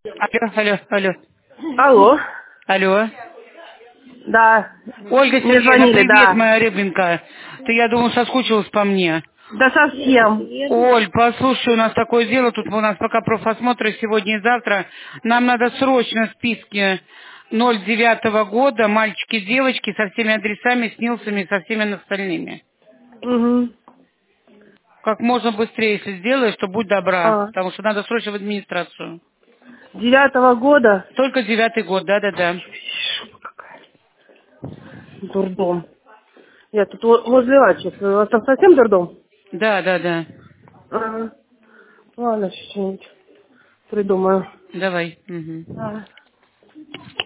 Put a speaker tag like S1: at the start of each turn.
S1: Алло, алло, алло.
S2: Алло.
S1: Алло.
S2: Да.
S1: Ольга
S2: Мне
S1: Сергеевна,
S2: звонили,
S1: привет,
S2: да.
S1: моя рыбинка. Ты, я думал, соскучилась по мне.
S2: Да совсем.
S1: Оль, послушай, у нас такое дело, тут у нас пока профосмотры сегодня и завтра. Нам надо срочно в списке 09 года, мальчики, девочки, со всеми адресами, с Нилсами, со всеми остальными.
S2: Угу.
S1: Как можно быстрее, если сделаешь, то будь добра,
S2: А.
S1: потому что надо срочно в администрацию.
S2: 9-го года.
S1: Только 9 год, да-да-да.
S2: Дурдом. Я тут возле Ачев. У вас там совсем дурдом?
S1: Да-да-да.
S2: Ага. Ладно, что-нибудь придумаю.
S1: Давай. Мгм.
S2: А.